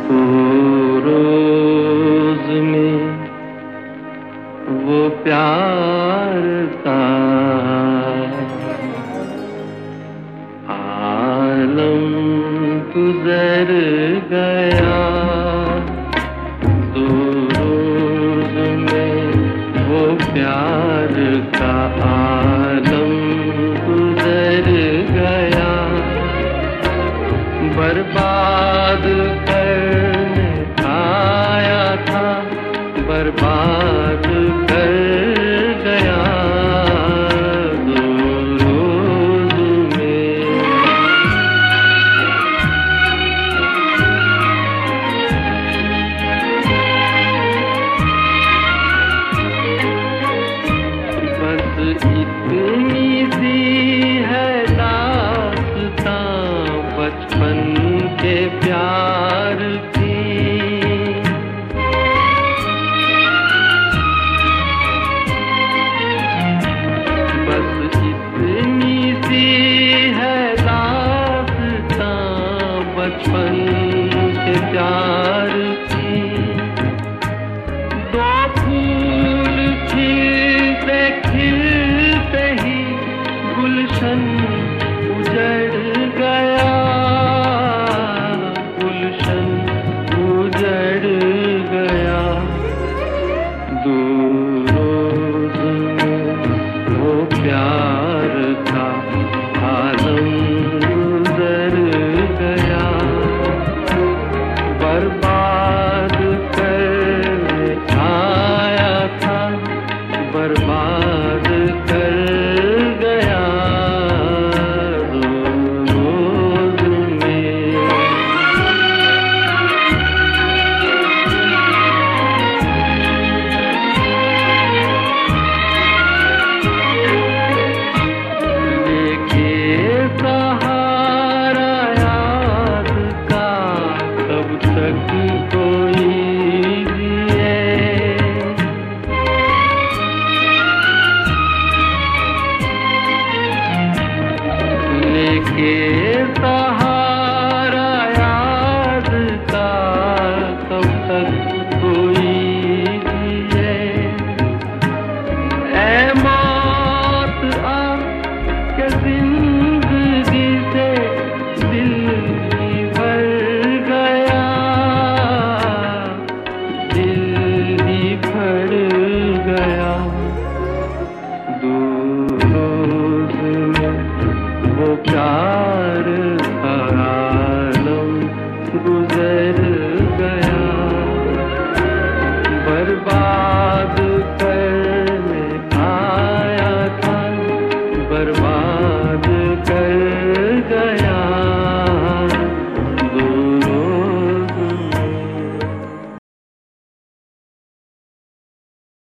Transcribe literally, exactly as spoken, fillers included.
तो रोज में वो प्यार का आलम गुजर गया। तो रोज में वो प्यार का आलम गुजर गया। बर्बाद करने आया था, बर्बाद कर गया। दो रोज में बस इतनी सी है दास्तां बचपन के प्यार की। बस इतनी सी है दास्तां बचपन के प्यार